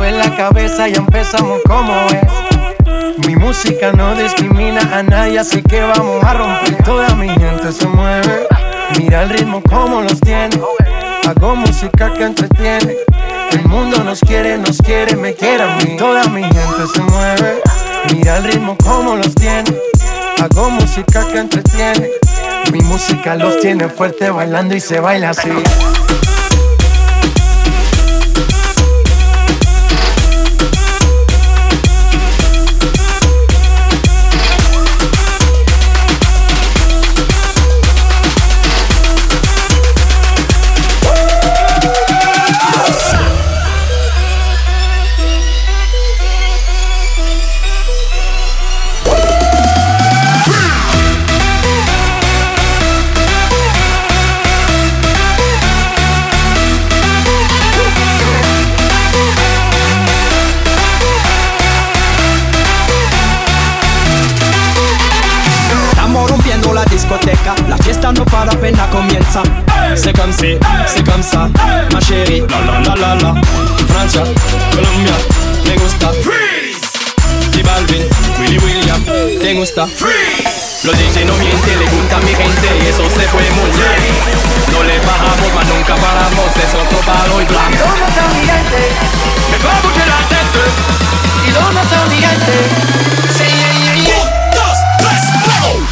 mueve la cabeza y empezamos como es. Mi música no discrimina a nadie, así que vamos a romper. Toda mi gente se mueve, mira el ritmo como los tiene. Hago música que entretiene. El mundo nos quiere, me quiere a mí. Toda mi gente se mueve, mira el ritmo como los tiene. Hago música que entretiene. Mi música los tiene fuerte bailando y se baila así. La fiesta no para, apenas comienza. C'est comme si, c'est comme ça, ma chérie. La la la la la. Francia, Colombia, me gusta. Freeze. Y Balvin, Willy William, te gusta. Freeze. Los DJ no mienten, le gusta a mi gente y eso se fue muy bien. No le bajamos, mas nunca paramos, es otro palo y blanco. Ils ont s'ambiante, Me va a bouger la tête. ils ont s'ambiante. C'est yeah yeah yeah. 1, 2, 3, go.